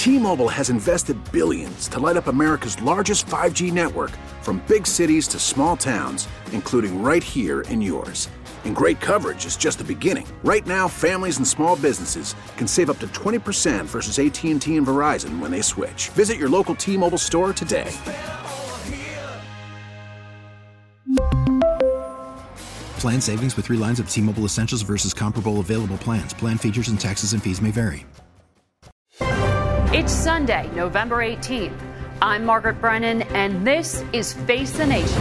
T-Mobile has invested billions to light up America's largest 5G network, from big cities to small towns, including right here in yours. And great coverage is just the beginning. Right now, families and small businesses can save up to 20% versus AT&T and Verizon when they switch. Visit your local T-Mobile store today. Plan savings with 3 lines of T-Mobile Essentials versus comparable available plans. Plan features and taxes and fees may vary. It's Sunday, November 18th. I'm Margaret Brennan, and this is Face the Nation.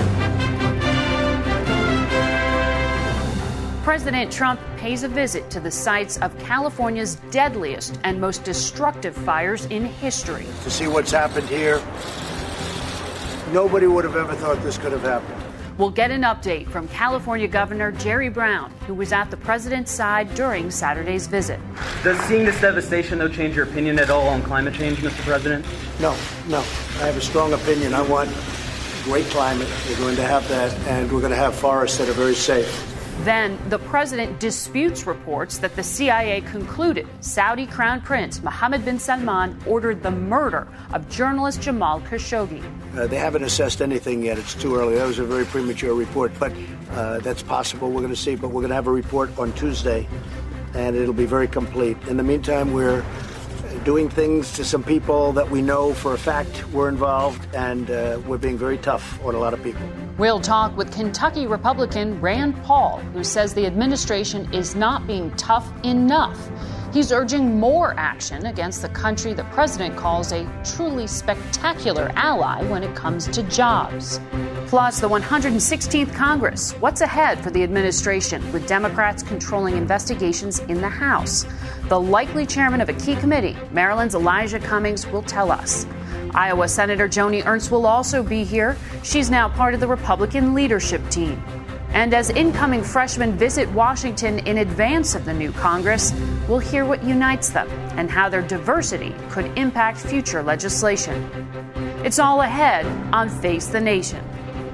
President Trump pays a visit to the sites of California's deadliest and most destructive fires in history. To see what's happened here, nobody would have ever thought this could have happened. We'll get an update from California Governor Jerry Brown, who was at the president's side during Saturday's visit. Does seeing this devastation, though, change your opinion at all on climate change, Mr. President? No. I have a strong opinion. I want great climate. We're going to have that, and we're going to have forests that are very safe. Then the president disputes reports that the CIA concluded Saudi Crown Prince Mohammed bin Salman ordered the murder of journalist Jamal Khashoggi. They haven't assessed anything yet. It's too early. That was a very premature report, but that's possible. We're going to see, but we're going to have a report on Tuesday, and it'll be very complete. In the meantime, we're doing things to some people that we know for a fact were involved, and we're being very tough on a lot of people. We'll talk with Kentucky Republican Rand Paul, who says the administration is not being tough enough. He's urging more action against the country the president calls a truly spectacular ally when it comes to jobs. Plus, the 116th Congress. What's ahead for the administration, with Democrats controlling investigations in the House? The likely chairman of a key committee, Maryland's Elijah Cummings, will tell us. Iowa Senator Joni Ernst will also be here. She's now part of the Republican leadership team. And as incoming freshmen visit Washington in advance of the new Congress, we'll hear what unites them and how their diversity could impact future legislation. It's all ahead on Face the Nation.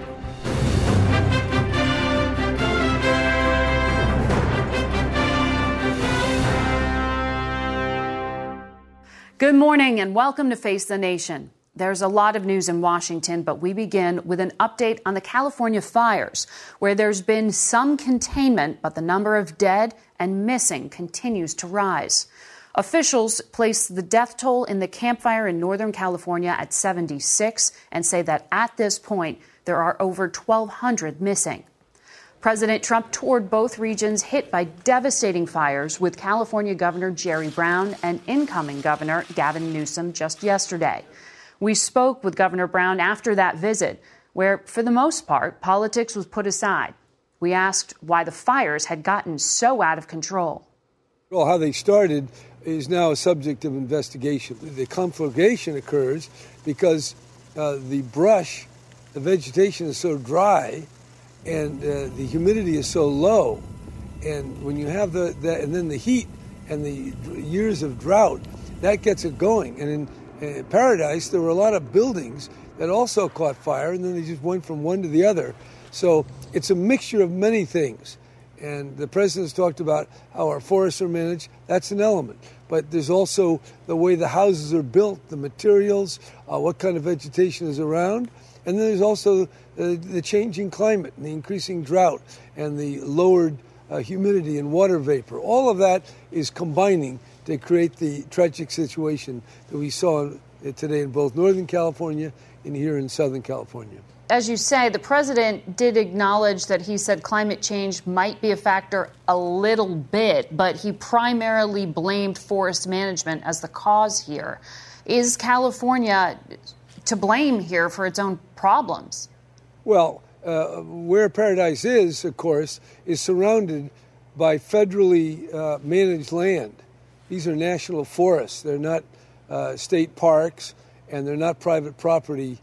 Good morning and welcome to Face the Nation. There's a lot of news in Washington, but we begin with an update on the California fires, where there's been some containment, but the number of dead and missing continues to rise. Officials place the death toll in the Camp Fire in Northern California at 76 and say that at this point, there are over 1,200 missing. President Trump toured both regions hit by devastating fires with California Governor Jerry Brown and incoming Governor Gavin Newsom just yesterday. We spoke with Governor Brown after that visit, where, for the most part, politics was put aside. We asked why the fires had gotten so out of control. Well, how they started is now a subject of investigation. The conflagration occurs because the brush, the vegetation is so dry, and the humidity is so low. And when you have that, and then the heat and the years of drought, that gets it going. And in Paradise, there were a lot of buildings that also caught fire, and then they just went from one to the other. So it's a mixture of many things. And the president's talked about how our forests are managed. That's an element. But there's also the way the houses are built, the materials, what kind of vegetation is around. And then there's also the changing climate and the increasing drought and the lowered humidity and water vapor. All of that is combining to create the tragic situation that we saw today in both Northern California and here in Southern California. As you say, the president did acknowledge that he said climate change might be a factor a little bit, but he primarily blamed forest management as the cause here. Is California to blame here for its own problems? Well, where Paradise is, of course, is surrounded by federally managed land. These are national forests. They're not state parks, and they're not private property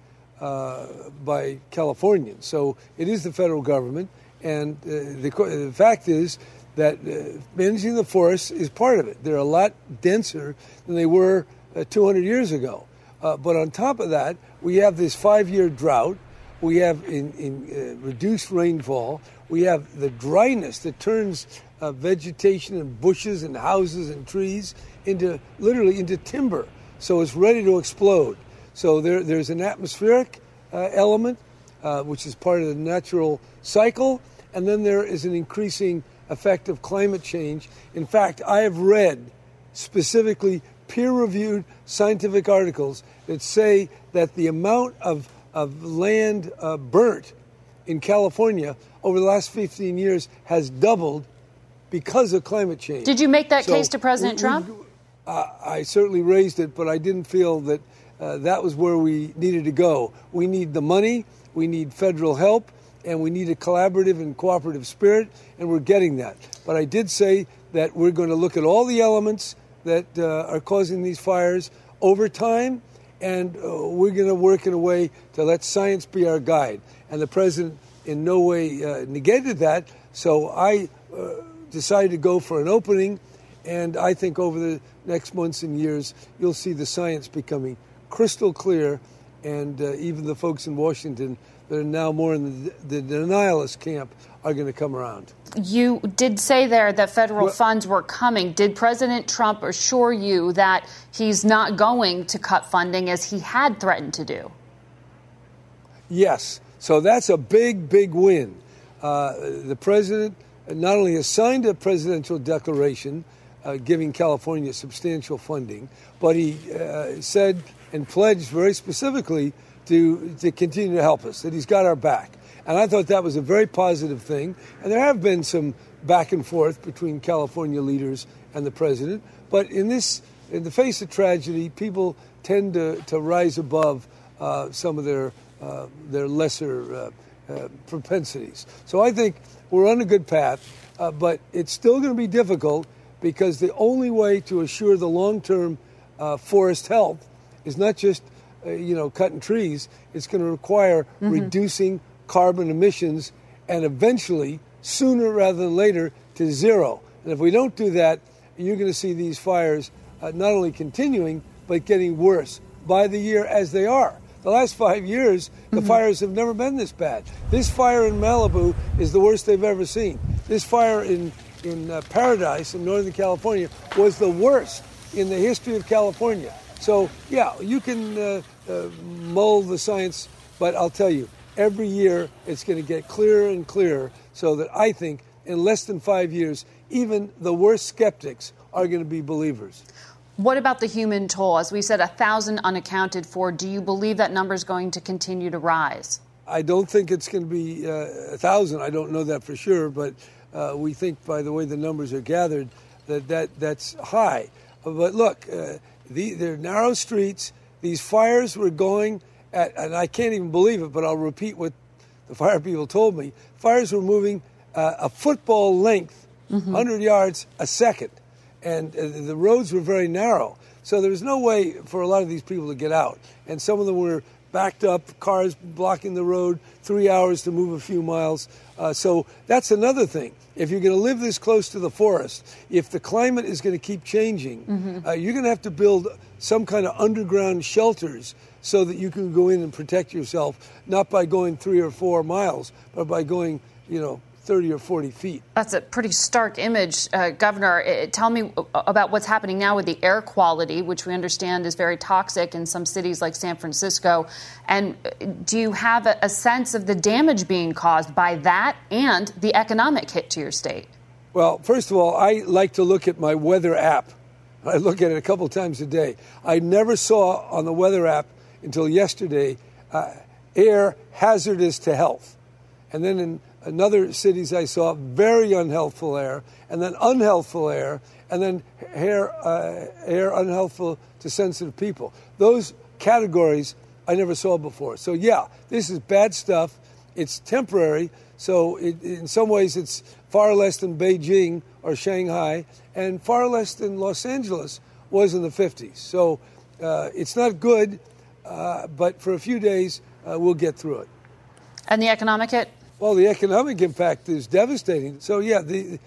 by Californians. So it is the federal government, and the fact is that managing the forests is part of it. They're a lot denser than they were 200 years ago. But on top of that, we have this 5-year drought. We have reduced rainfall. We have the dryness that turns vegetation and bushes and houses and trees into timber. so it's ready to explode. So there's an atmospheric element, which is part of the natural cycle, and then there is an increasing effect of climate change. In fact, I have read specifically peer-reviewed scientific articles that say that the amount of land burnt in California over the last 15 years has doubled because of climate change. Did you make that case to President Trump? I certainly raised it, but I didn't feel that that was where we needed to go. We need the money, we need federal help, and we need a collaborative and cooperative spirit, and we're getting that. But I did say that we're going to look at all the elements that are causing these fires over time, and we're going to work in a way to let science be our guide. And the president in no way negated that, so I decided to go for an opening, and I think over the next months and years, you'll see the science becoming crystal clear, and even the folks in Washington that are now more in the denialist camp are going to come around. You did say there that federal funds were coming. Did President Trump assure you that he's not going to cut funding as he had threatened to do? Yes. So that's a big, big win. The president not only has signed a presidential declaration giving California substantial funding, but he said and pledged very specifically to continue to help us, that he's got our back. And I thought that was a very positive thing. And there have been some back and forth between California leaders and the president. But in the face of tragedy, people tend to rise above some of their lesser propensities. So I think we're on a good path, but it's still going to be difficult because the only way to assure the long-term forest health is not just cutting trees. It's going to require reducing carbon emissions and eventually, sooner rather than later, to zero. And if we don't do that, you're going to see these fires not only continuing, but getting worse by the year as they are. The last 5 years, the fires have never been this bad. This fire in Malibu is the worst they've ever seen. This fire in Paradise in Northern California was the worst in the history of California. So, yeah, you can mull the science, but I'll tell you, every year it's going to get clearer and clearer so that I think in less than 5 years, even the worst skeptics are going to be believers. What about the human toll? As we said, 1,000 unaccounted for. Do you believe that number is going to continue to rise? I don't think it's going to be 1,000. I don't know that for sure, but we think by the way the numbers are gathered that's high. But look, they're narrow streets. These fires were going at, and I can't even believe it, but I'll repeat what the fire people told me. Fires were moving a football length, 100 yards a second. And the roads were very narrow. So there was no way for a lot of these people to get out. And some of them were backed up, cars blocking the road, 3 hours to move a few miles. So that's another thing. If you're going to live this close to the forest, if the climate is going to keep changing, you're going to have to build some kind of underground shelters so that you can go in and protect yourself, not by going 3 or 4 miles, but by going, 30 or 40 feet. That's a pretty stark image. Governor, tell me about what's happening now with the air quality, which we understand is very toxic in some cities like San Francisco. And do you have a sense of the damage being caused by that and the economic hit to your state? Well, first of all, I like to look at my weather app. I look at it a couple times a day. I never saw on the weather app until yesterday air hazardous to health. And then in other cities I saw very unhealthful air, and then unhealthful air, and then air unhealthful to sensitive people. Those categories I never saw before. So yeah, this is bad stuff. It's temporary. So in some ways it's far less than Beijing or Shanghai, and far less than Los Angeles was in the 50s. So it's not good, but for a few days we'll get through it. And the economic hit? Well, the economic impact is devastating. So, yeah, the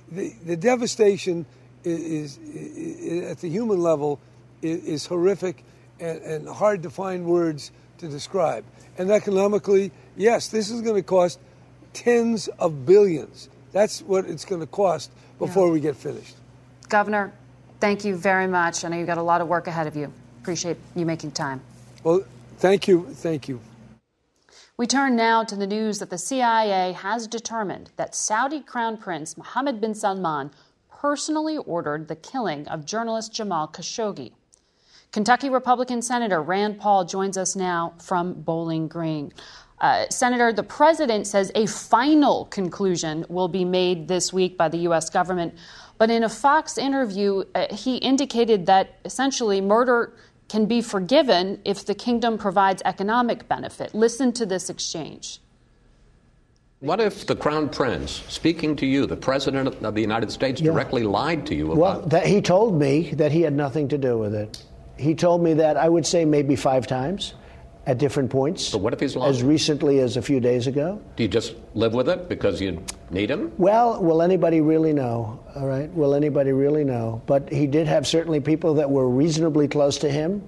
devastation is at the human level is horrific and hard to find words to describe. And economically, yes, this is going to cost tens of billions. That's what it's going to cost before we get finished. Governor, thank you very much. I know you've got a lot of work ahead of you. Appreciate you making time. Well, thank you. Thank you. We turn now to the news that the CIA has determined that Saudi Crown Prince Mohammed bin Salman personally ordered the killing of journalist Jamal Khashoggi. Kentucky Republican Senator Rand Paul joins us now from Bowling Green. Senator, the president says a final conclusion will be made this week by the U.S. government. But in a Fox interview, he indicated that essentially murder can be forgiven if the kingdom provides economic benefit. Listen to this exchange. What if the Crown Prince, speaking to you, the President of the United States, directly lied to you about Well, he told me that he had nothing to do with it. He told me that, I would say, maybe 5 times at different points. But what if he's lying? As recently as a few days ago. Do you just live with it because you need him? Well, will anybody really know? All right. Will anybody really know? But he did have certainly people that were reasonably close to him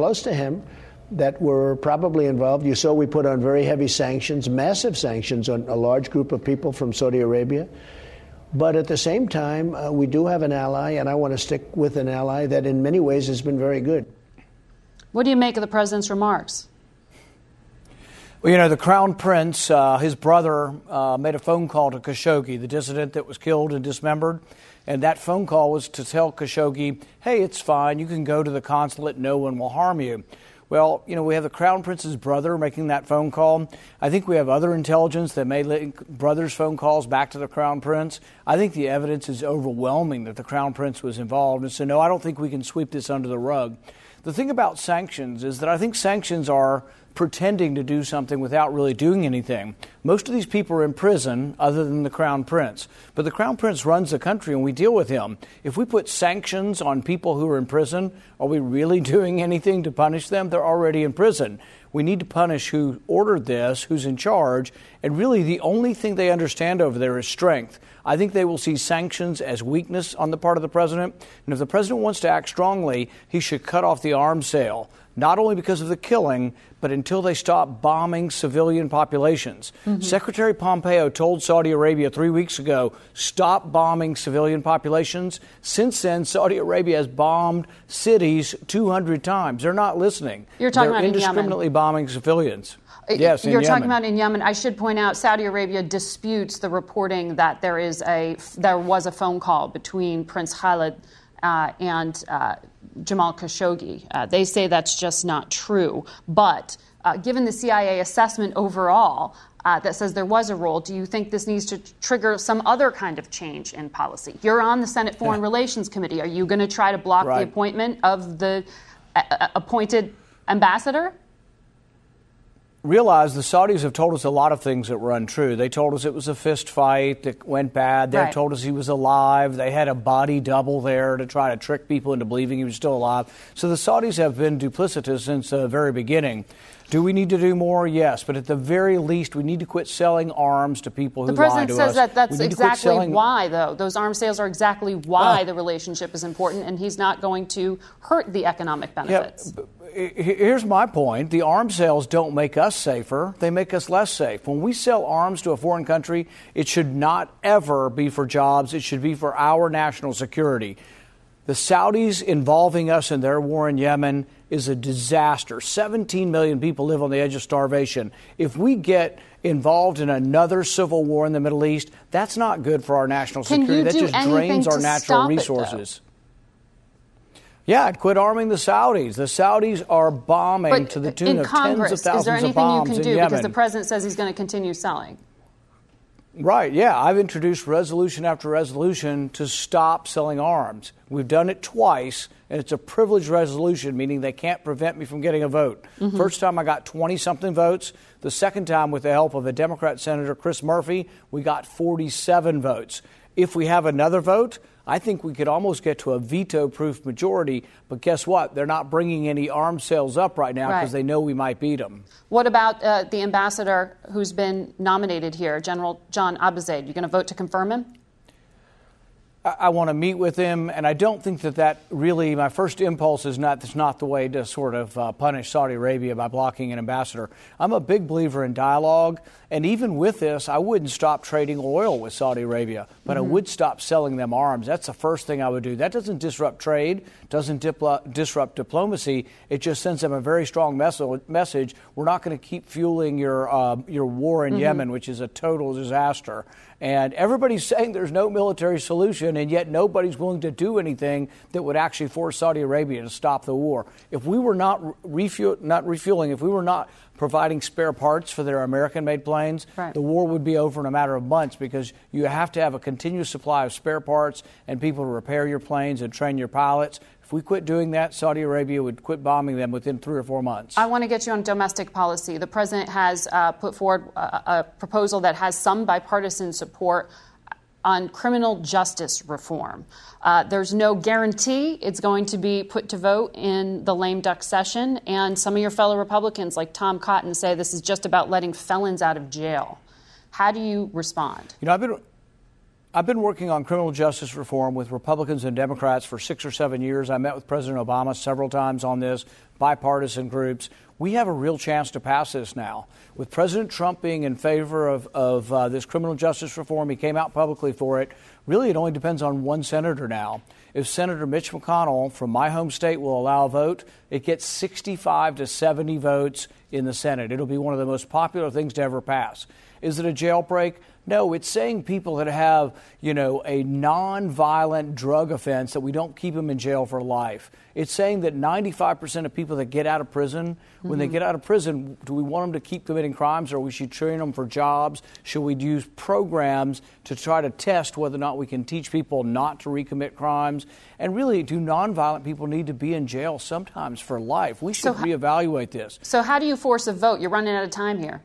that were probably involved. You saw we put on very heavy sanctions, massive sanctions on a large group of people from Saudi Arabia. But at the same time, we do have an ally, and I want to stick with an ally that in many ways has been very good. What do you make of the president's remarks? Well, you know, the Crown Prince, his brother, made a phone call to Khashoggi, the dissident that was killed and dismembered. And that phone call was to tell Khashoggi, hey, it's fine. You can go to the consulate. No one will harm you. Well, you know, we have the Crown Prince's brother making that phone call. I think we have other intelligence that may link brothers' phone calls back to the Crown Prince. I think the evidence is overwhelming that the Crown Prince was involved. And so, no, I don't think we can sweep this under the rug. The thing about sanctions is that I think sanctions are pretending to do something without really doing anything. Most of these people are in prison other than the Crown Prince. But the Crown Prince runs the country and we deal with him. If we put sanctions on people who are in prison, are we really doing anything to punish them? They're already in prison. We need to punish who ordered this, who's in charge, and really the only thing they understand over there is strength. I think they will see sanctions as weakness on the part of the president. And if the president wants to act strongly, he should cut off the arms sale, not only because of the killing, but until they stop bombing civilian populations. Mm-hmm. Secretary Pompeo told Saudi Arabia 3 weeks ago, stop bombing civilian populations. Since then, Saudi Arabia has bombed cities 200 times. They're not listening. You're talking They're about indiscriminately in Yemen. bombing civilians. Yes, You're talking about in Yemen. I should point out Saudi Arabia disputes the reporting that there was a phone call between Prince Khalid and Jamal Khashoggi. They say that's just not true. But given the CIA assessment overall that says there was a role, do you think this needs to trigger some other kind of change in policy? You're on the Senate Foreign Relations Committee. Are you going to try to block the appointment of the appointed ambassador? Realize the Saudis have told us a lot of things that were untrue. They told us it was a fist fight that went bad. They told us he was alive. They had a body double there to try to trick people into believing he was still alive. So the Saudis have been duplicitous since the very beginning. Do we need to do more? Yes. But at the very least, we need to quit selling arms to people who lie to us. The president says that's exactly why, though. Those arms sales are exactly why the relationship is important, and he's not going to hurt the economic benefits. Yeah, here's my point. The arms sales don't make us safer. They make us less safe. When we sell arms to a foreign country, it should not ever be for jobs. It should be for our national security. The Saudis involving us in their war in Yemen is a disaster. 17 million people live on the edge of starvation. If we get involved in another civil war in the Middle East, that's not good for our national security. That just drains our natural resources. Yeah, I'd quit arming the Saudis. The Saudis are bombing to the tune of tens of thousands of bombs in Yemen. Is there anything you can do? Because the president says he's going to continue selling. Right, yeah. I've introduced resolution after resolution to stop selling arms. We've done it twice, and it's a privileged resolution, meaning they can't prevent me from getting a vote. Mm-hmm. First time I got 20-something votes. The second time, with the help of a Democrat Senator, Chris Murphy, we got 47 votes. If we have another vote, I think we could almost get to a veto-proof majority. But guess what? They're not bringing any arms sales up right now because they know we might beat them. What about the ambassador who's been nominated here, General John Abizaid? You going to vote to confirm him? I want to meet with him, and I don't think that really, my first impulse is that's not the way to sort of punish Saudi Arabia by blocking an ambassador. I'm a big believer in dialogue, and even with this, I wouldn't stop trading oil with Saudi Arabia, but I would stop selling them arms. That's the first thing I would do. That doesn't disrupt trade, doesn't disrupt diplomacy. It just sends them a very strong message. We're not going to keep fueling your war in Yemen, which is a total disaster. And everybody's saying there's no military solution, and yet nobody's willing to do anything that would actually force Saudi Arabia to stop the war. If we were not refueling, if we were not providing spare parts for their American-made planes, the war would be over in a matter of months, because you have to have a continuous supply of spare parts and people to repair your planes and train your pilots. If we quit doing that, Saudi Arabia would quit bombing them within 3 or 4 months. I want to get you on domestic policy. The president has put forward a proposal that has some bipartisan support on criminal justice reform. There's no guarantee it's going to be put to vote in the lame duck session, and some of your fellow Republicans, like Tom Cotton, say this is just about letting felons out of jail. How do you respond? You know, I've been working on criminal justice reform with Republicans and Democrats for 6 or 7 years. I met with President Obama several times on this, bipartisan groups. We have a real chance to pass this now. With President Trump being in favor of this criminal justice reform, he came out publicly for it. Really, it only depends on one senator now. If Senator Mitch McConnell from my home state will allow a vote, it gets 65 to 70 votes in the Senate. It'll be one of the most popular things to ever pass. Is it a jailbreak? No, it's saying people that have, a non-violent drug offense, that we don't keep them in jail for life. It's saying that 95% of people that get out of prison, when they get out of prison, do we want them to keep committing crimes, or we should train them for jobs? Should we use programs to try to test whether or not we can teach people not to recommit crimes? And really, do non-violent people need to be in jail sometimes for life? We should reevaluate this. So how do you force a vote? You're running out of time here.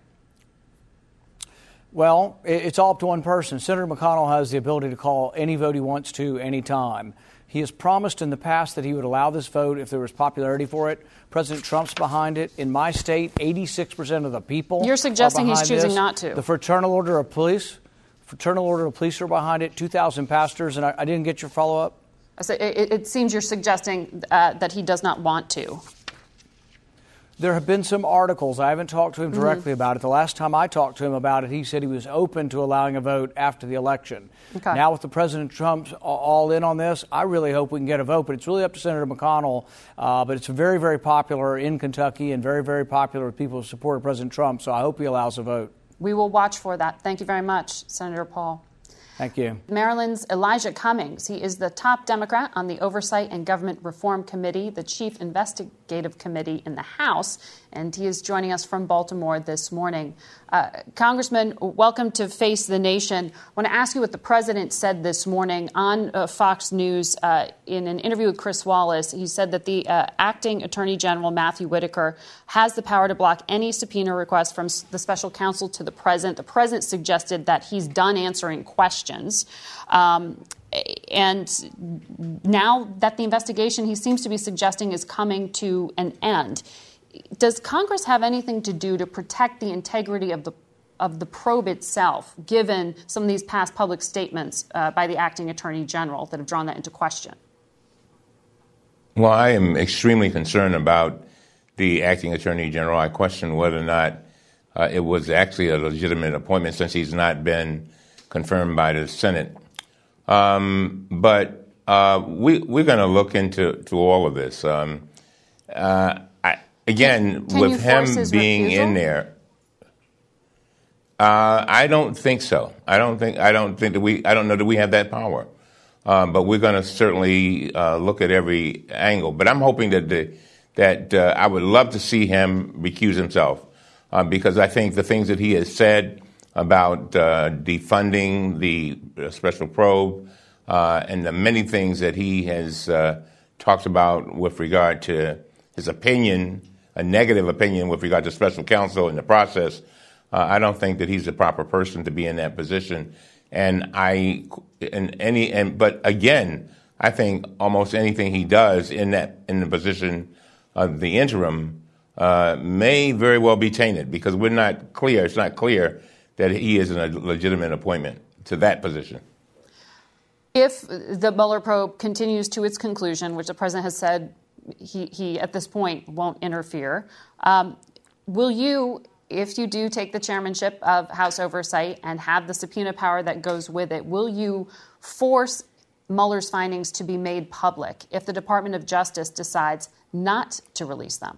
Well, it's all up to one person. Senator McConnell has the ability to call any vote he wants to any time. He has promised in the past that he would allow this vote if there was popularity for it. President Trump's behind it. In my state, 86% of the people You're suggesting he's choosing this. Not to. The Fraternal Order of Police are behind it, 2,000 pastors, and I didn't get your follow-up? It seems you're suggesting that he does not want to. There have been some articles. I haven't talked to him directly about it. The last time I talked to him about it, he said he was open to allowing a vote after the election. Okay. Now with the President Trump all in on this, I really hope we can get a vote. But it's really up to Senator McConnell. But it's very, very popular in Kentucky and very, very popular with people who support President Trump. So I hope he allows a vote. We will watch for that. Thank you very much, Senator Paul. Thank you. Maryland's Elijah Cummings. He is the top Democrat on the Oversight and Government Reform Committee, the chief investigative committee in the House, and he is joining us from Baltimore this morning. Congressman, welcome to Face the Nation. I want to ask you what the president said this morning on Fox News in an interview with Chris Wallace. He said that the acting Attorney General, Matthew Whitaker, has the power to block any subpoena request from the special counsel to the president. The president suggested that he's done answering questions. And now that the investigation, he seems to be suggesting, is coming to an end. Does Congress have anything to do to protect the integrity of the probe itself, given some of these past public statements by the acting Attorney General that have drawn that into question? Well, I am extremely concerned about the acting Attorney General. I question whether or not it was actually a legitimate appointment, since he's not been confirmed by the Senate. But we're going to look into all of this. Again, with him being in there, I don't think so. I don't know that we have that power. But we're going to certainly look at every angle. But I'm hoping that I would love to see him recuse himself, because I think the things that he has said about defunding the special probe and the many things that he has talked about with regard to his opinion, a negative opinion with regard to special counsel in the process, I don't think that he's the proper person to be in that position. But again, I think almost anything he does in the position of the interim may very well be tainted, because it's not clear that he is a legitimate appointment to that position. If the Mueller probe continues to its conclusion, which the president has said he at this point won't interfere, will you, if you do take the chairmanship of House Oversight and have the subpoena power that goes with it, will you force Mueller's findings to be made public if the Department of Justice decides not to release them?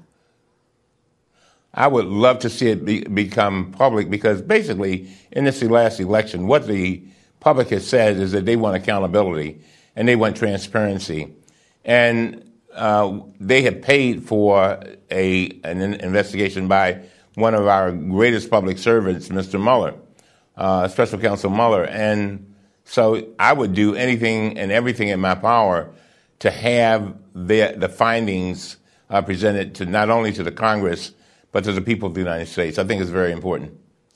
I would love to see it become public, because basically in this last election, what the public has said is that they want accountability and they want transparency. And they have paid for an investigation by one of our greatest public servants, Mr. Mueller, Special Counsel Mueller. And so I would do anything and everything in my power to have the findings presented to not only to the Congress, but to the people of the United States. I think it's very important.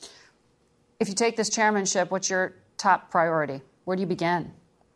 If you take this chairmanship, what's your top priority? Where do you begin?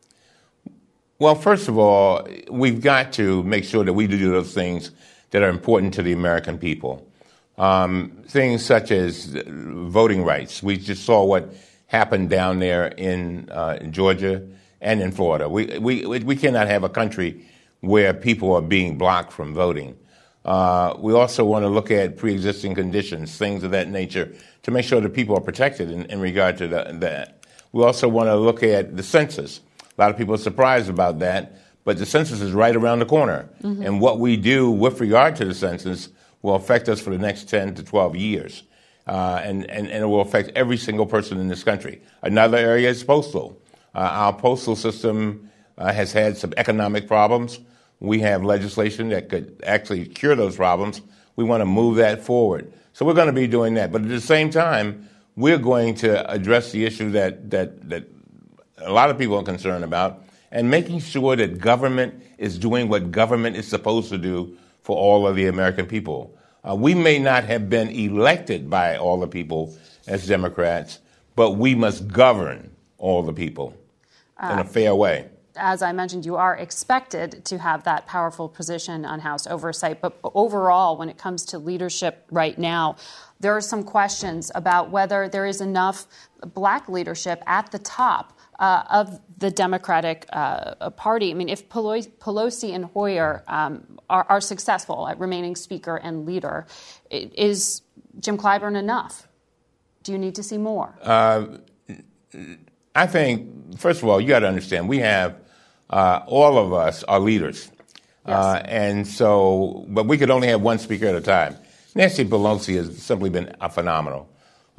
Well, first of all, we've got to make sure that we do those things that are important to the American people. Things such as voting rights. We just saw what happened down there in Georgia and in Florida. We cannot have a country where people are being blocked from voting. We also want to look at pre-existing conditions, things of that nature, to make sure that people are protected in regard to that. We also want to look at the census. A lot of people are surprised about that, but the census is right around the corner. Mm-hmm. And what we do with regard to the census will affect us for the next 10 to 12 years. And it will affect every single person in this country. Another area is postal. Our postal system has had some economic problems. We have legislation that could actually cure those problems. We want to move that forward. So we're going to be doing that. But at the same time, we're going to address the issue that a lot of people are concerned about, and making sure that government is doing what government is supposed to do for all of the American people. We may not have been elected by all the people as Democrats, but we must govern all the people in a fair way. As I mentioned, you are expected to have that powerful position on House Oversight. But overall, when it comes to leadership right now, there are some questions about whether there is enough black leadership at the top of the Democratic Party. I mean, if Pelosi and Hoyer are successful at remaining Speaker and leader, is Jim Clyburn enough? Do you need to see more? I think, first of all, you got to understand, we have all of us are leaders. Yes. And so, but we could only have one speaker at a time. Nancy Pelosi has simply been phenomenal.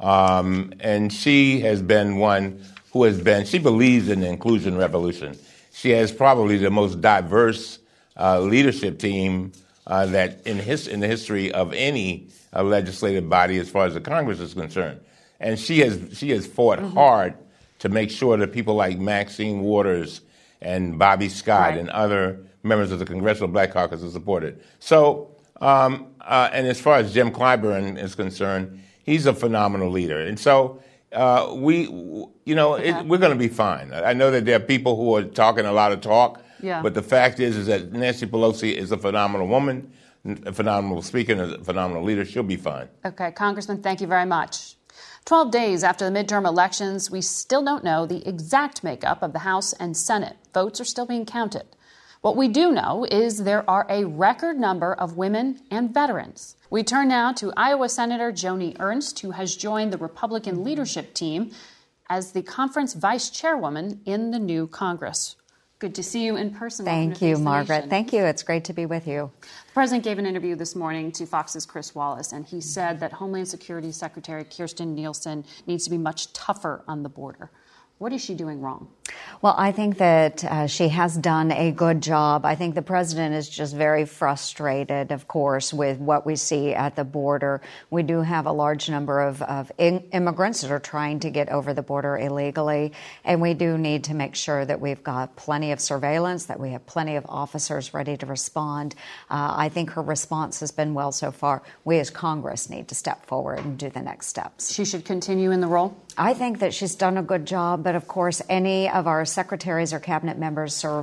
And she has been one who she believes in the inclusion revolution. She has probably the most diverse leadership team that in the history of any legislative body as far as the Congress is concerned. And she has fought hard to make sure that people like Maxine Waters and Bobby Scott and other members of the Congressional Black Caucus are supported. So, and as far as Jim Clyburn is concerned, he's a phenomenal leader. And so we're going to be fine. I know that there are people who are talking a lot of talk, but the fact is that Nancy Pelosi is a phenomenal woman, a phenomenal speaker, and a phenomenal leader. She'll be fine. Okay, Congressman, thank you very much. 12 days after the midterm elections, we still don't know the exact makeup of the House and Senate. Votes are still being counted. What we do know is there are a record number of women and veterans. We turn now to Iowa Senator Joni Ernst, who has joined the Republican leadership team as the conference vice chairwoman in the new Congress. Good to see you in person. Thank you, Margaret. Thank you. It's great to be with you. The president gave an interview this morning to Fox's Chris Wallace, and he said that Homeland Security Secretary Kirstjen Nielsen needs to be much tougher on the border. What is she doing wrong? Well, I think that she has done a good job. I think the president is just very frustrated, of course, with what we see at the border. We do have a large number of immigrants that are trying to get over the border illegally, and we do need to make sure that we've got plenty of surveillance, that we have plenty of officers ready to respond. I think her response has been well so far. We as Congress need to step forward and do the next steps. She should continue in the role? I think that she's done a good job, but of course, any of our secretaries or cabinet members serve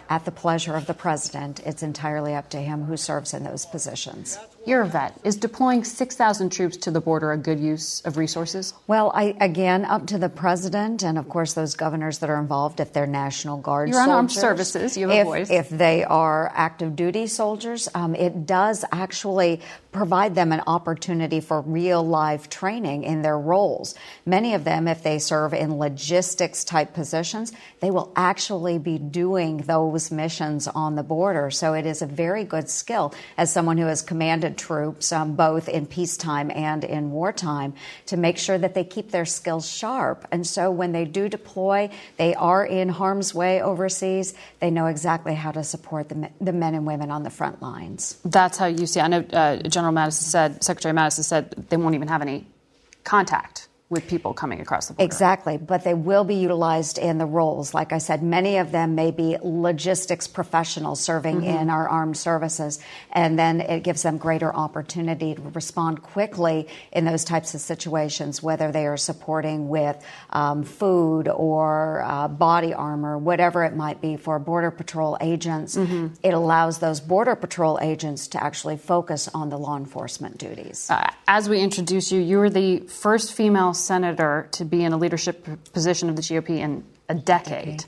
at the pleasure of the president. It's entirely up to him who serves in those positions. You're a vet. Is deploying 6,000 troops to the border a good use of resources? Well, again, up to the president and, of course, those governors that are involved, if they're National Guard soldiers. You're on armed services. You have a voice. If they are active duty soldiers, it does actually provide them an opportunity for real life training in their roles. Many of them, if they serve in logistics type positions, they will actually be doing those missions on the border. So it is a very good skill as someone who has commanded troops, both in peacetime and in wartime, to make sure that they keep their skills sharp. And so when they do deploy, they are in harm's way overseas. They know exactly how to support the men and women on the front lines. That's how you see it. I know Secretary Mattis said they won't even have any contact with people coming across the border. Exactly, but they will be utilized in the roles. Like I said, many of them may be logistics professionals serving in our armed services, and then it gives them greater opportunity to respond quickly in those types of situations, whether they are supporting with food or body armor, whatever it might be for Border Patrol agents. It allows those Border Patrol agents to actually focus on the law enforcement duties. As we introduce you, you were the first female senator to be in a leadership position of the GOP in a decade.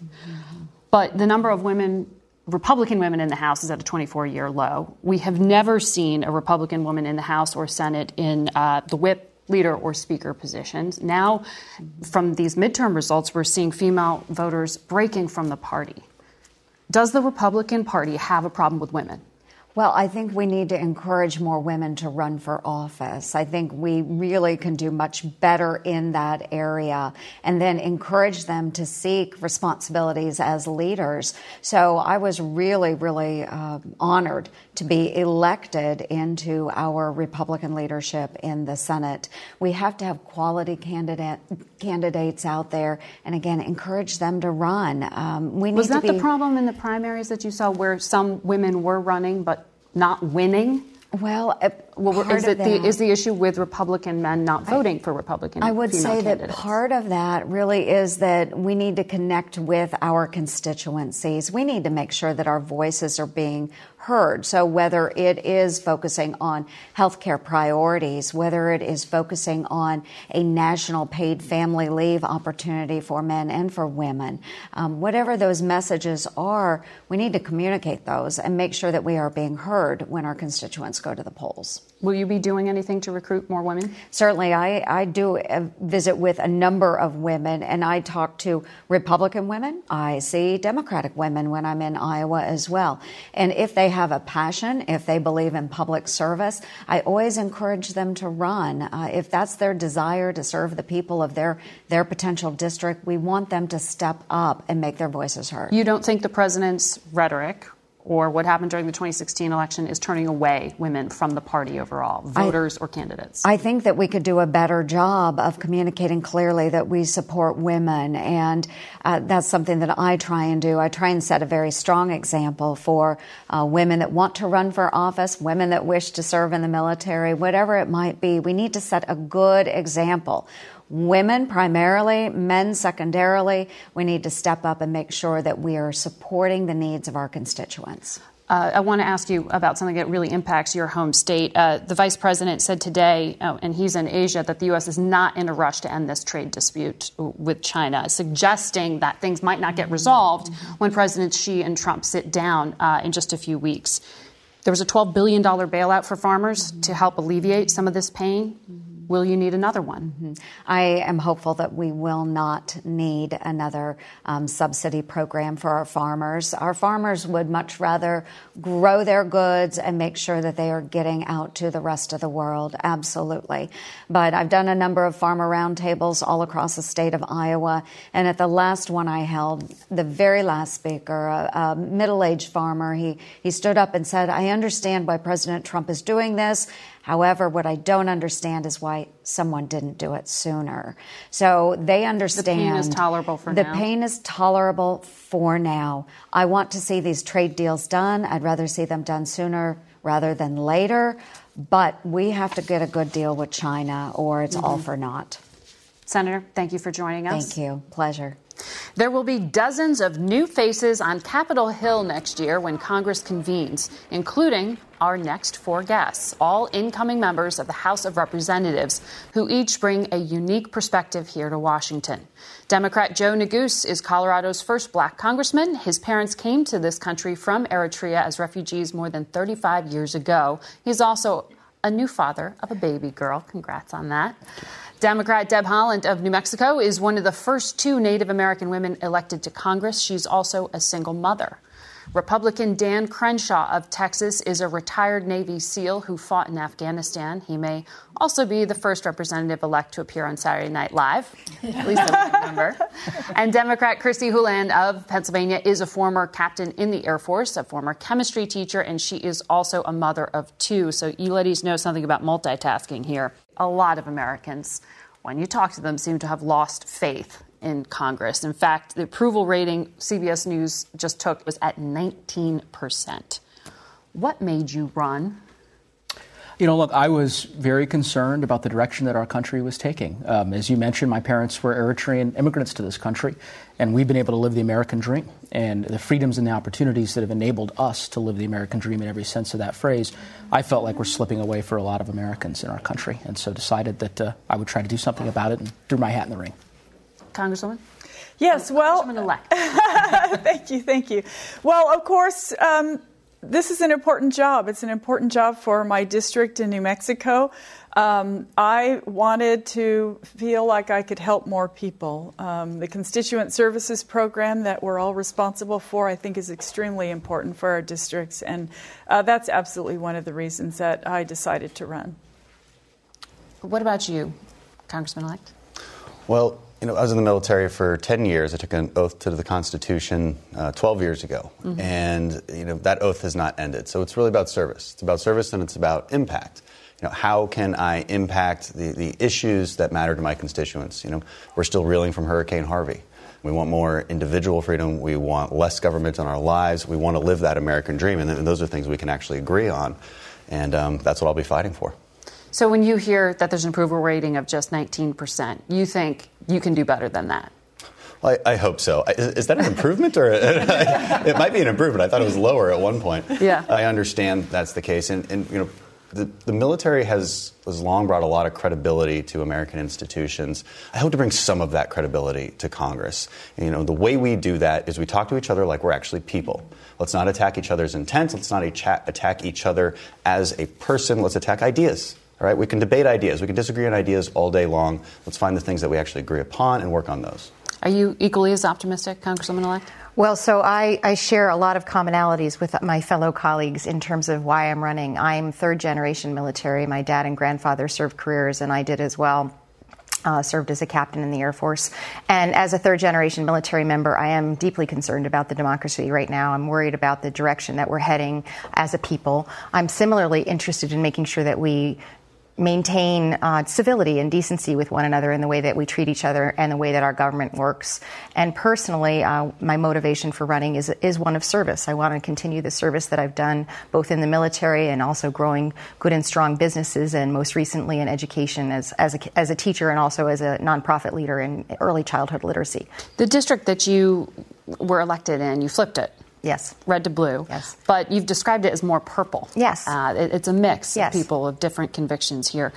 But the number of Republican women in the House is at a 24-year low. We have never seen a Republican woman in the House or Senate in the whip, leader, or speaker positions. Now, from these midterm results, we're seeing female voters breaking from the party. Does the Republican Party have a problem with women? Well, I think we need to encourage more women to run for office. I think we really can do much better in that area, and then encourage them to seek responsibilities as leaders. So I was really, really honored to be elected into our Republican leadership in the Senate. We have to have quality candidates out there, and again, encourage them to run. Was that the problem in the primaries that you saw, where some women were running but not winning? Well, is the issue with Republican men not voting for Republican female candidates? I would say that part of that really is that we need to connect with our constituencies. We need to make sure that our voices are being heard. So whether it is focusing on healthcare priorities, whether it is focusing on a national paid family leave opportunity for men and for women, whatever those messages are, we need to communicate those and make sure that we are being heard when our constituents go to the polls. Will you be doing anything to recruit more women? Certainly. I do visit with a number of women, and I talk to Republican women. I see Democratic women when I'm in Iowa as well. And if they have a passion, if they believe in public service, I always encourage them to run. If that's their desire to serve the people of their potential district, we want them to step up and make their voices heard. You don't think the president's rhetoric or what happened during the 2016 election is turning away women from the party overall, voters or candidates? I think that we could do a better job of communicating clearly that we support women, and that's something that I try and do. I try and set a very strong example for women that want to run for office, women that wish to serve in the military, whatever it might be. We need to set a good example. Women primarily, men secondarily. We need to step up and make sure that we are supporting the needs of our constituents. I want to ask you about something that really impacts your home state. The vice president said today, and he's in Asia, that the U.S. is not in a rush to end this trade dispute with China, suggesting that things might not get resolved when Presidents Xi and Trump sit down in just a few weeks. There was a $12 billion bailout for farmers to help alleviate some of this pain. Will you need another one? I am hopeful that we will not need another subsidy program for our farmers. Our farmers would much rather grow their goods and make sure that they are getting out to the rest of the world. Absolutely. But I've done a number of farmer roundtables all across the state of Iowa. And at the last one I held, the very last speaker, a middle-aged farmer, he stood up and said, "I understand why President Trump is doing this. However, what I don't understand is why someone didn't do it sooner." So they understand. The pain is tolerable for now. The pain is tolerable for now. I want to see these trade deals done. I'd rather see them done sooner rather than later. But we have to get a good deal with China, or it's all for naught. Senator, thank you for joining us. Thank you. Pleasure. There will be dozens of new faces on Capitol Hill next year when Congress convenes, including our next 4 guests, all incoming members of the House of Representatives, who each bring a unique perspective here to Washington. Democrat Joe Neguse is Colorado's first black congressman. His parents came to this country from Eritrea as refugees more than 35 years ago. He's also a new father of a baby girl. Congrats on that. Democrat Deb Haaland of New Mexico is one of the first 2 Native American women elected to Congress. She's also a single mother. Republican Dan Crenshaw of Texas is a retired Navy SEAL who fought in Afghanistan. He may also be the first representative-elect to appear on Saturday Night Live, at least I remember. And Democrat Christy Hulan of Pennsylvania is a former captain in the Air Force, a former chemistry teacher, and she is also a mother of 2. So you ladies know something about multitasking here. A lot of Americans, when you talk to them, seem to have lost faith in Congress. In fact, the approval rating CBS News just took was at 19%. What made you run? You know, look, I was very concerned about the direction that our country was taking. As you mentioned, my parents were Eritrean immigrants to this country, and we've been able to live the American dream. And the freedoms and the opportunities that have enabled us to live the American dream in every sense of that phrase, I felt like we're slipping away for a lot of Americans in our country. And so decided that I would try to do something about it and threw my hat in the ring. Congresswoman? Yes, well, Congresswoman-elect. Thank you. Well, of course, this is an important job. It's an important job for my district in New Mexico. I wanted to feel like I could help more people. The Constituent Services Program that we're all responsible for, I think, is extremely important for our districts. And that's absolutely one of the reasons that I decided to run. What about you, Congressman-elect? Well, you know, I was in the military for 10 years. I took an oath to the Constitution 12 years ago. Mm-hmm. And, you know, that oath has not ended. So it's really about service. It's about service and it's about impact. You know, how can I impact the issues that matter to my constituents? You know, we're still reeling from Hurricane Harvey. We want more individual freedom. We want less government in our lives. We want to live that American dream. And those are things we can actually agree on. And that's what I'll be fighting for. So when you hear that there's an approval rating of just 19%, you think you can do better than that? Well, I hope so. Is that an improvement? Or it might be an improvement. I thought it was lower at one point. Yeah. I understand that's the case. And you know, the military has long brought a lot of credibility to American institutions. I hope to bring some of that credibility to Congress. And, you know, the way we do that is we talk to each other like we're actually people. Let's not attack each other's intent. Let's not attack each other as a person. Let's attack ideas. All right, we can debate ideas. We can disagree on ideas all day long. Let's find the things that we actually agree upon and work on those. Are you equally as optimistic, Congresswoman-elect? Well, so I share a lot of commonalities with my fellow colleagues in terms of why I'm running. I'm third-generation military. My dad and grandfather served careers, and I did as well. Served as a captain in the Air Force. And as a third-generation military member, I am deeply concerned about the democracy right now. I'm worried about the direction that we're heading as a people. I'm similarly interested in making sure that we maintain civility and decency with one another in the way that we treat each other and the way that our government works. And personally, my motivation for running is one of service. I want to continue the service that I've done both in the military and also growing good and strong businesses, and most recently in education as a teacher and also as a nonprofit leader in early childhood literacy. The district that you were elected in, you flipped it. Yes. Red to blue. Yes. But you've described it as more purple. Yes. It's a mix of people of different convictions here.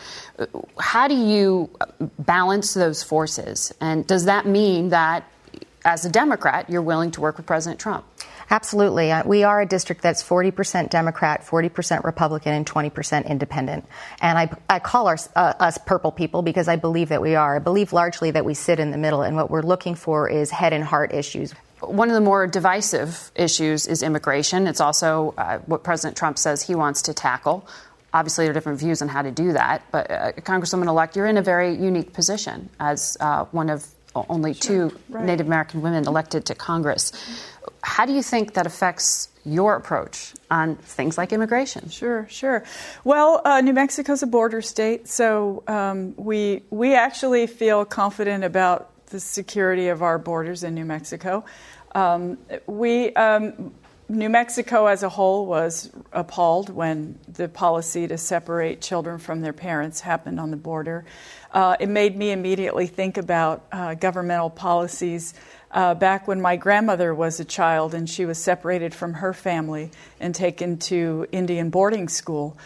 How do you balance those forces? And does that mean that, as a Democrat, you're willing to work with President Trump? Absolutely. We are a district that's 40% Democrat, 40% Republican, and 20% independent. And I call us purple people because I believe that we are. I believe largely that we sit in the middle, and what we're looking for is head and heart issues. One of the more divisive issues is immigration. It's also what President Trump says he wants to tackle. Obviously, there are different views on how to do that. But, Congresswoman-elect, you're in a very unique position as one of only two Native American women elected to Congress. How do you think that affects your approach on things like immigration? Sure. Well, New Mexico's a border state, so we actually feel confident about the security of our borders in New Mexico. New Mexico as a whole was appalled when the policy to separate children from their parents happened on the border. It made me immediately think about governmental policies back when my grandmother was a child and she was separated from her family and taken to Indian boarding school.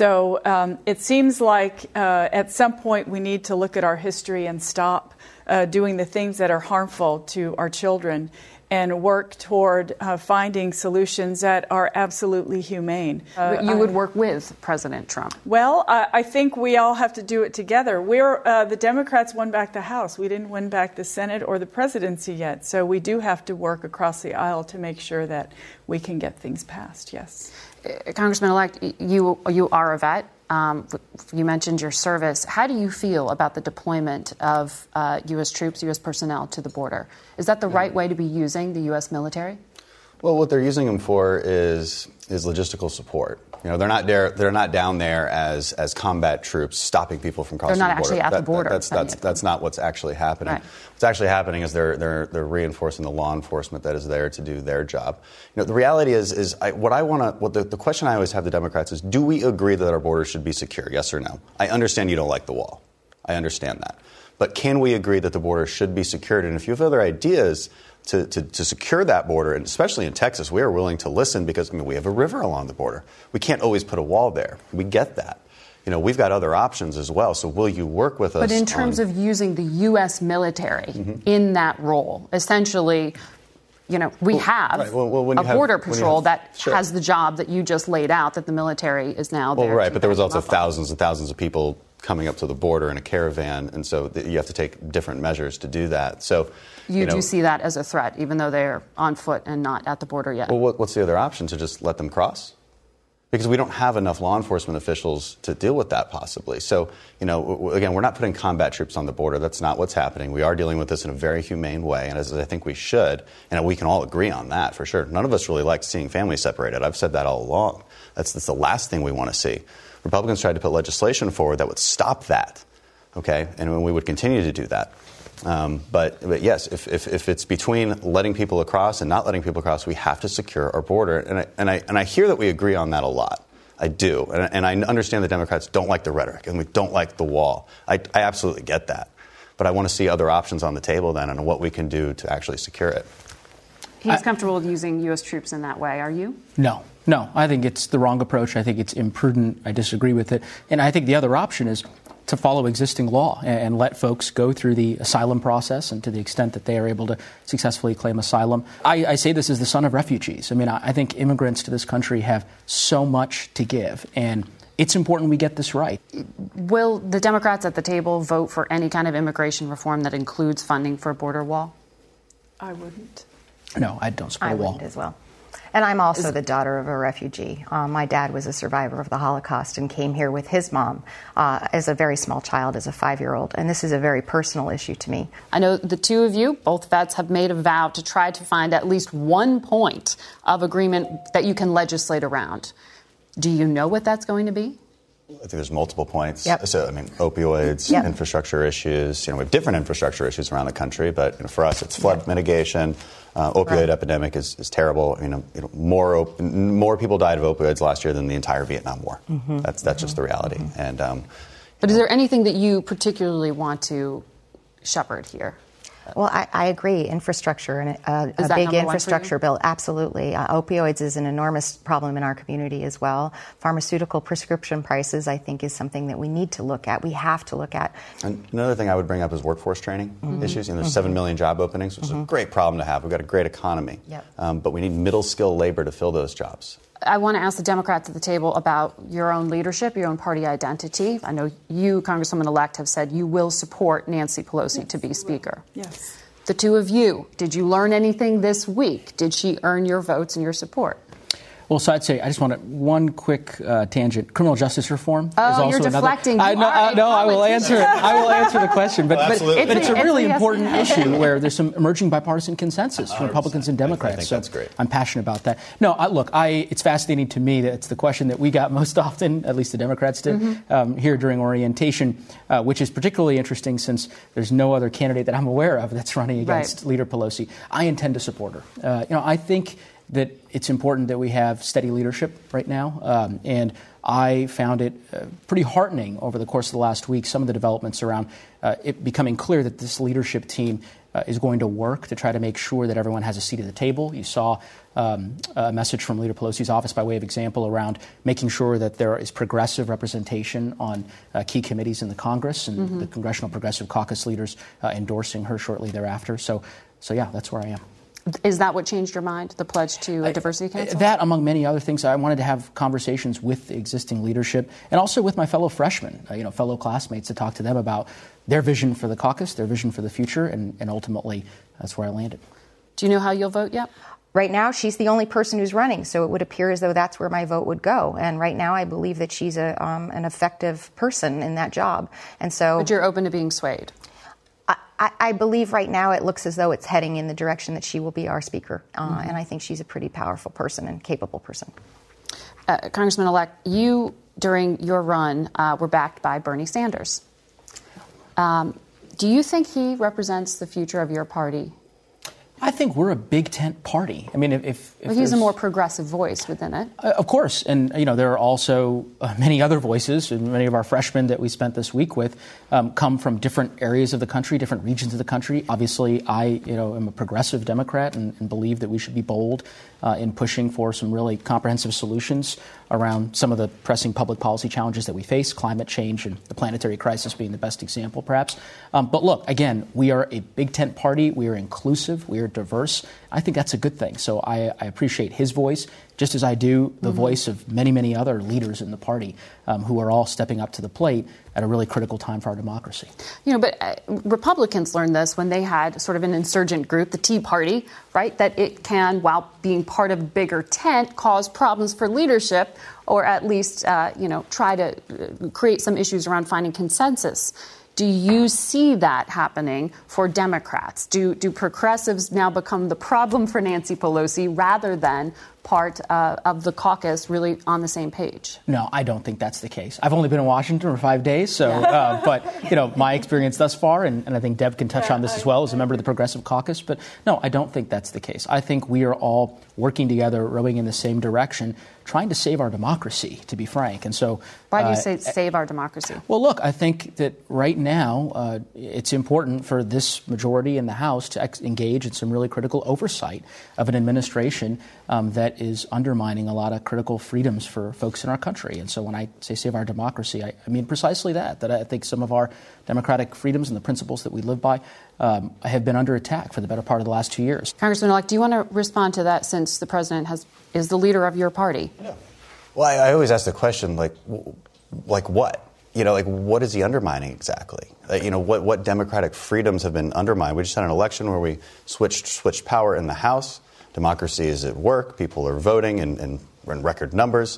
So it seems like at some point we need to look at our history and stop doing the things that are harmful to our children and work toward finding solutions that are absolutely humane. You would work with President Trump? Well, I think we all have to do it together. The Democrats won back the House. We didn't win back the Senate or the presidency yet. So we do have to work across the aisle to make sure that we can get things passed, yes. Congressman-elect, you are a vet. You mentioned your service. How do you feel about the deployment of U.S. troops, U.S. personnel to the border? Is that the right way to be using the U.S. military? Well, what they're using them for is logistical support. You know, they're not down there as combat troops stopping people from crossing the border. They're not actually at the border. That's not what's actually happening. Right. What's actually happening is they're reinforcing the law enforcement that is there to do their job. You know, the reality is the question I always have the Democrats is, do we agree that our border should be secure? Yes or no? I understand you don't like the wall. I understand that. But can we agree that the border should be secured? And if you have other ideas to secure that border, and especially in Texas, we are willing to listen because, we have a river along the border. We can't always put a wall there. We get that. You know, we've got other options as well. So will you work with us? But in terms of using the U.S. military in that role, essentially, we have a border patrol that has the job that you just laid out, that the military is now there. Well, right, but there was also thousands and thousands of people coming up to the border in a caravan, and so you have to take different measures to do that. So you do see that as a threat, even though they're on foot and not at the border yet. Well, what's the other option? To just let them cross? Because we don't have enough law enforcement officials to deal with that possibly. So, again, we're not putting combat troops on the border. That's not what's happening. We are dealing with this in a very humane way, and as I think we should, and we can all agree on that for sure. None of us really like seeing families separated. I've said that all along. That's the last thing we want to see. Republicans tried to put legislation forward that would stop that, okay? And we would continue to do that. But yes, if it's between letting people across and not letting people across, we have to secure our border. And I hear that we agree on that a lot. I do. And I understand the Democrats don't like the rhetoric and we don't like the wall. I absolutely get that. But I want to see other options on the table then and what we can do to actually secure it. He's comfortable with using U.S. troops in that way. Are you? No. I think it's the wrong approach. I think it's imprudent. I disagree with it. And I think the other option is to follow existing law and let folks go through the asylum process, and to the extent that they are able to successfully claim asylum. I say this as the son of refugees. I think immigrants to this country have so much to give, and it's important we get this right. Will the Democrats at the table vote for any kind of immigration reform that includes funding for a border wall? I wouldn't. No, I don't support a wall. I wouldn't as well. And I'm also the daughter of a refugee. My dad was a survivor of the Holocaust and came here with his mom as a very small child, as a 5-year-old. And this is a very personal issue to me. I know the two of you, both vets, have made a vow to try to find at least one point of agreement that you can legislate around. Do you know what that's going to be? I think there's multiple points. Yep. So, opioids, infrastructure issues. We have different infrastructure issues around the country, but for us, it's flood mitigation. Opioid epidemic is terrible. More people died of opioids last year than the entire Vietnam War. That's just the reality. And but is there anything that you particularly want to shepherd here? Well, I agree. Infrastructure and a big infrastructure bill, absolutely. Opioids is an enormous problem in our community as well. Pharmaceutical prescription prices, I think, is something that we need to look at. We have to look at. And another thing I would bring up is workforce training issues. There's 7 million job openings, which is a great problem to have. We've got a great economy. But we need middle skill labor to fill those jobs. I want to ask the Democrats at the table about your own leadership, your own party identity. I know you, Congresswoman-elect, have said you will support Nancy Pelosi to be Speaker. Yes. The two of you, did you learn anything this week? Did she earn your votes and your support? Well, so I'd say I just want one quick tangent. Criminal justice reform is also you're deflecting. I will answer it. I will answer the question. But it's a really important issue where there's some emerging bipartisan consensus from Republicans and Democrats. I think that's great. I'm passionate about that. No, it's fascinating to me that it's the question that we got most often, at least the Democrats did, here during orientation, which is particularly interesting since there's no other candidate that I'm aware of that's running against Leader Pelosi. I intend to support her. I think that it's important that we have steady leadership right now. And I found it pretty heartening over the course of the last week, some of the developments around it becoming clear that this leadership team is going to work to try to make sure that everyone has a seat at the table. You saw a message from Leader Pelosi's office by way of example around making sure that there is progressive representation on key committees in the Congress, and the Congressional Progressive Caucus leaders endorsing her shortly thereafter. So yeah, that's where I am. Is that what changed your mind, the pledge to a diversity council? That, among many other things, I wanted to have conversations with the existing leadership and also with my fellow freshmen, fellow classmates, to talk to them about their vision for the caucus, their vision for the future, and ultimately that's where I landed. Do you know how you'll vote yet? Right now, she's the only person who's running, so it would appear as though that's where my vote would go. And right now, I believe that she's an effective person in that job. And so, but you're open to being swayed? I believe right now it looks as though it's heading in the direction that she will be our speaker. And I think she's a pretty powerful person and capable person. Congressman-elect, you, during your run, were backed by Bernie Sanders. Do you think he represents the future of your party? I think we're a big tent party. I mean, if he's a more progressive voice within it. Of course. And, there are also many other voices, and many of our freshmen that we spent this week with come from different areas of the country, different regions of the country. Obviously, I, am a progressive Democrat and believe that we should be bold in pushing for some really comprehensive solutions around some of the pressing public policy challenges that we face, climate change and the planetary crisis being the best example, perhaps. But look, again, we are a big tent party. We are inclusive. We are diverse. I think that's a good thing. So I appreciate his voice, just as I do the voice of many, many other leaders in the party who are all stepping up to the plate at a really critical time for our democracy. But Republicans learned this when they had sort of an insurgent group, the Tea Party, right, that it can, while being part of a bigger tent, cause problems for leadership, or at least, try to create some issues around finding consensus. Do you see that happening for Democrats? Do progressives now become the problem for Nancy Pelosi rather than part of the caucus really on the same page? No, I don't think that's the case. I've only been in Washington for 5 days, so but my experience thus far, and I think Deb can touch on this as well as a member of the Progressive Caucus, but no, I don't think that's the case. I think we are all working together, rowing in the same direction, trying to save our democracy, to be frank. And so, why do you say save our democracy? Well, look, I think that right now it's important for this majority in the House to engage in some really critical oversight of an administration that is undermining a lot of critical freedoms for folks in our country. And so when I say save our democracy, I mean precisely that I think some of our democratic freedoms and the principles that we live by have been under attack for the better part of the last 2 years. Congressman-elect, do you want to respond to that, since the president is the leader of your party? Yeah. Well, I always ask the question, like what? What is he undermining exactly? What democratic freedoms have been undermined? We just had an election where we switched power in the House. Democracy is at work. People are voting in record numbers.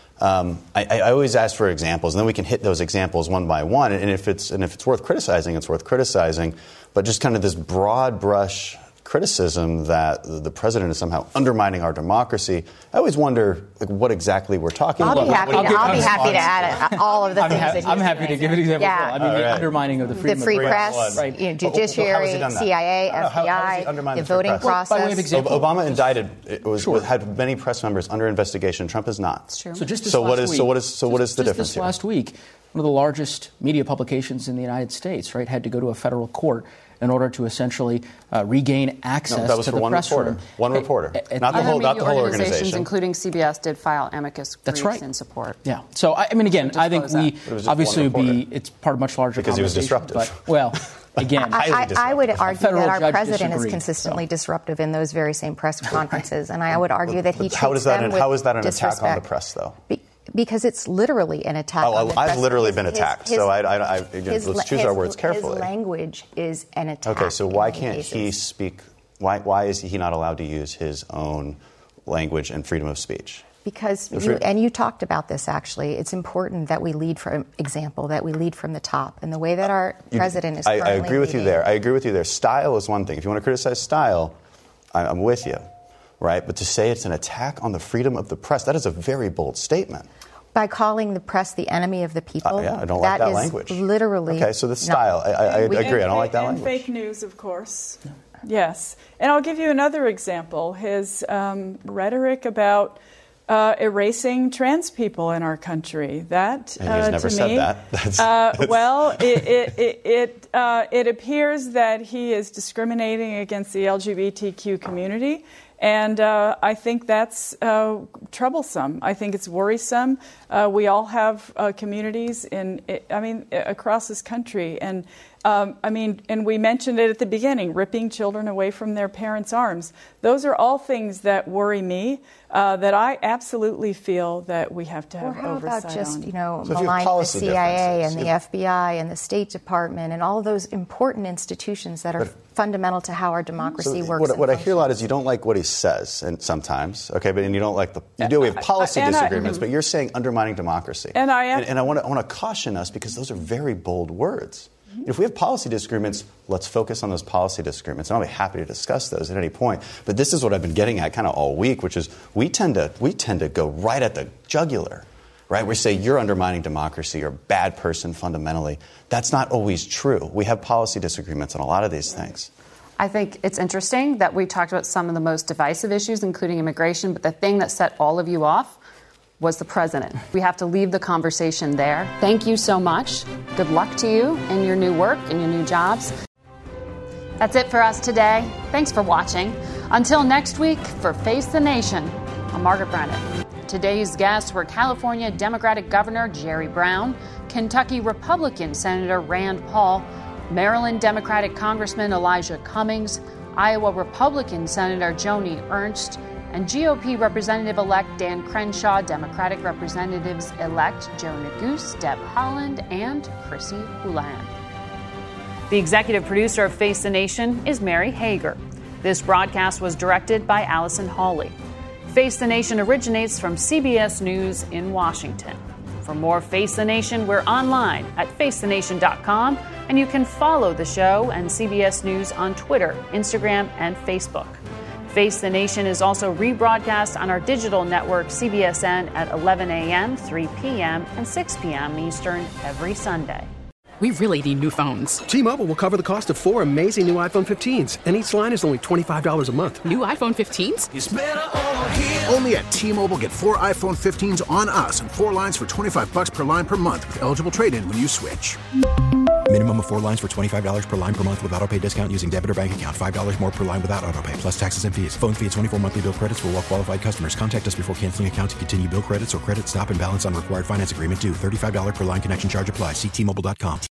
I always ask for examples, and then we can hit those examples one by one. And if it's worth criticizing, it's worth criticizing. But just kind of this broad brush criticism that the president is somehow undermining our democracy, I always wonder what exactly we're talking about. I'll be happy to add all of the things that he's I'm happy to give an example. Yeah. I mean, the undermining of the freedom the free of press, right. Judiciary, CIA, FBI, the voting process. By way of example, Obama indicted had many press members under investigation. Trump is not. It's true. So just this what is the difference this last week, one of the largest media publications in the United States, right, had to go to a federal court in order to essentially regain access to the press room. One reporter, not the whole organization. Including CBS, did file amicus briefs in support. Yeah. So, I mean, again, I think we obviously it's part of a much larger because he was disruptive. But, well, again, I would argue that our president disagreed, is consistently disruptive in those very same press conferences, and I would argue that he treats them with disrespect. How is that an attack on the press, though? Because it's literally an attack on the press. I've literally been attacked, so let's choose our words carefully. His language is an attack. Okay, so why can't he speak? Why is he not allowed to use his own language and freedom of speech? Because you talked about this, actually. It's important that we lead from example, that we lead from the top. And the way that our president is currently I agree with you there. I agree with you there. Style is one thing. If you want to criticize style, I'm with you. Right? But to say it's an attack on the freedom of the press, that is a very bold statement. By calling the press the enemy of the people, I don't like that language. Literally. Okay, so the style, I agree. I don't like that language. And fake news, of course. Yes. And I'll give you another example. His rhetoric about erasing trans people in our country. That and he's never said that. Well, it appears that he is discriminating against the LGBTQ community. And I think that's troublesome. I think it's worrisome. We all have communities across this country. And and we mentioned it at the beginning, ripping children away from their parents' arms. Those are all things that worry me, that I absolutely feel that we have to have oversight on. How about just, maligning the CIA and the FBI and the State Department and all of those important institutions that are fundamental to how our democracy works. What I hear a lot is you don't like what he says, and sometimes, and you don't like we have policy disagreements, but you're saying undermining democracy. And I want to caution us because those are very bold words. If we have policy disagreements, let's focus on those policy disagreements. And I'll be happy to discuss those at any point. But this is what I've been getting at kind of all week, which is we tend to go right at the jugular, right? We say you're undermining democracy, you're a bad person fundamentally. That's not always true. We have policy disagreements on a lot of these things. I think it's interesting that we talked about some of the most divisive issues, including immigration, but the thing that set all of you off was the president. We have to leave the conversation there. Thank you so much. Good luck to you in your new work and your new jobs. That's it for us today. Thanks for watching. Until next week, for Face the Nation, I'm Margaret Brennan. Today's guests were California Democratic Governor Jerry Brown, Kentucky Republican Senator Rand Paul, Maryland Democratic Congressman Elijah Cummings, Iowa Republican Senator Joni Ernst, and GOP Representative-elect Dan Crenshaw, Democratic Representatives-elect Joe Neguse, Deb Haaland, and Chrissy Houlihan. The executive producer of Face the Nation is Mary Hager. This broadcast was directed by Allison Hawley. Face the Nation originates from CBS News in Washington. For more Face the Nation, we're online at facethenation.com, and you can follow the show and CBS News on Twitter, Instagram, and Facebook. Face the Nation is also rebroadcast on our digital network, CBSN, at 11 a.m., 3 p.m., and 6 p.m. Eastern every Sunday. We really need new phones. T-Mobile will cover the cost of 4 amazing new iPhone 15s, and each line is only $25 a month. New iPhone 15s? It's better over here. Only at T-Mobile, get 4 iPhone 15s on us and 4 lines for $25 per line per month with eligible trade-in when you switch. Minimum of 4 lines for $25 per line per month with autopay discount using debit or bank account. $5 more per line without autopay, plus taxes and fees. Phone fee at 24 monthly bill credits for well-qualified customers. Contact us before canceling account to continue bill credits or credit stop and balance on required finance agreement due. $35 per line connection charge applies. See T-Mobile.com.